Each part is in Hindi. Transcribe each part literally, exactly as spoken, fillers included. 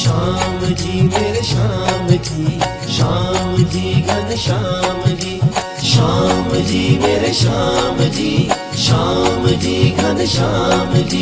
श्याम जी मेरे श्याम जी, श्याम जी घन श्याम जी, श्याम जी मेरे श्याम जी, श्याम जी घन श्याम जी।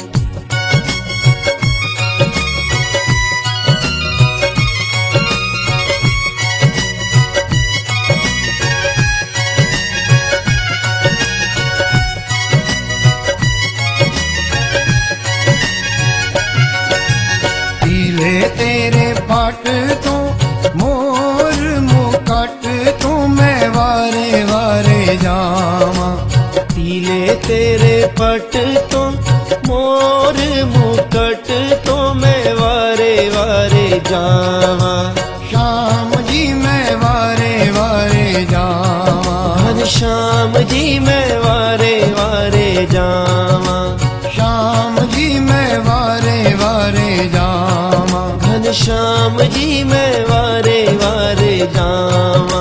तेरे पट तो मोर मुकट तो मैं वारे वारे जावा। पीले तेरे पट तो मोर मुकट तो मैं वारे वारे जावा। श्याम जी मैं वारे वारे जावा। घन श्याम जी मैं वारे वारे जावा। श्याम जी मैं वारे वारे जावा। घन श्याम जी मैं वारे वारे जावा।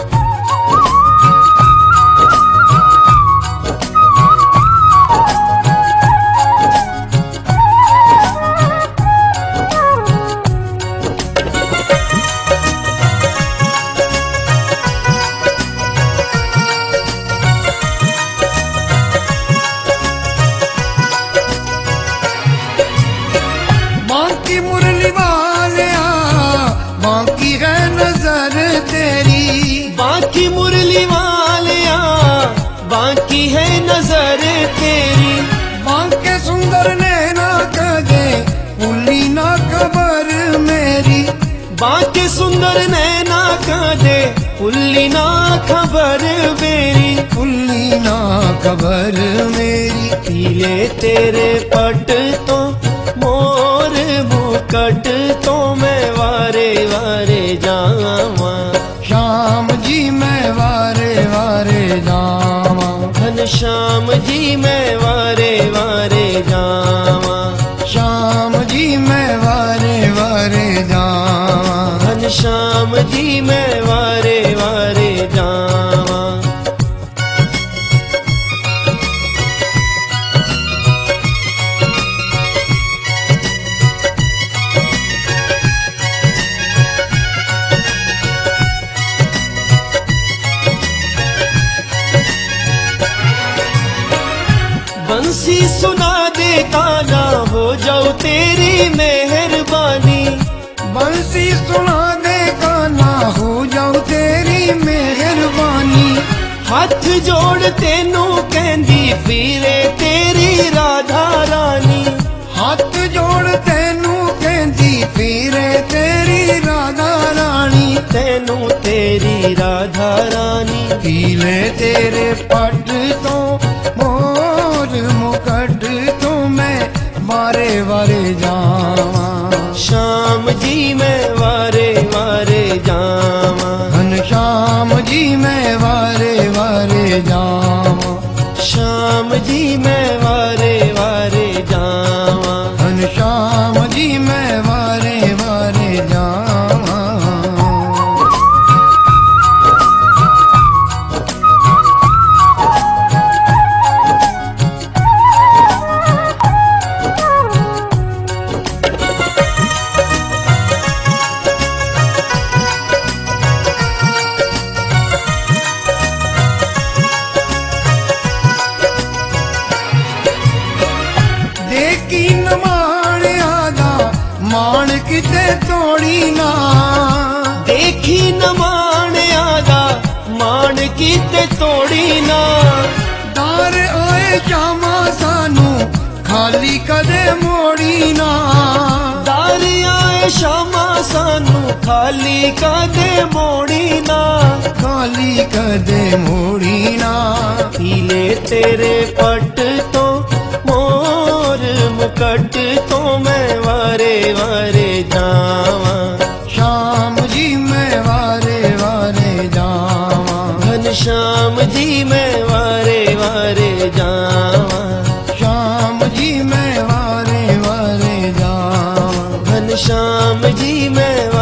बांकी मुरली वालिया बांकी है नजर तेरी। बांकी मुरली वालिया बांकी है नजर तेरी। बांके सुंदर नैना कदे पुल्ली ना खबर मेरी। बांके सुंदर नैना कदे पुल्ली ना खबर मेरी। पुल्ली ना खबर मेरी। पीले तेरे पट तो मोर मुकट तो मैं वारे वारे जावा। श्याम जी मैं वारे वारे जावा। घन श्याम जी मैं वारे वारे जावा। श्याम जी मैं वारे वारे जावा। घन श्याम जी मैं वारे वारे जावा। बंसी सुना दे काना हो जाओ तेरी मेहरबानी। बंसी सुना दे काना हो जाओ तेरी मेहरबानी। हाथ जोड़ तेनू कहंदी फिरे तेरी राधा रानी। हाथ जोड़ तेनू कहंदी फिरे तेरी राधा रानी। तेनू तेरी राधा रानी। पीले तेरे पट तो मोर मुकट तो मैं वारे वारे जावा। श्याम जी मैं वारे वारे जावा। घन श्याम जी मैं वारे वारे जावा। श्याम जी मैं वारे वारे जावा। घन श्याम जी मैं वारे वारे जावा। देखी न मान आदा मान किते तोड़ी ना। देखी न मान आदा मान किते तोड़ी ना। दार आए श्यामा सानू खाली कदे मोड़ी ना। दार आए श्यामा सानू खाली कदे मोड़ी ना। खाली कदे मोड़ी ना। पीले तेरे पट तो मोर मुकट तो मैं वारे वारे जावा। श्याम जी मैं वारे वारे जावा। घन श्याम जी मैं वारे वारे जावा। श्याम जी मैं वारे वारे जावा। घन श्याम जी मैं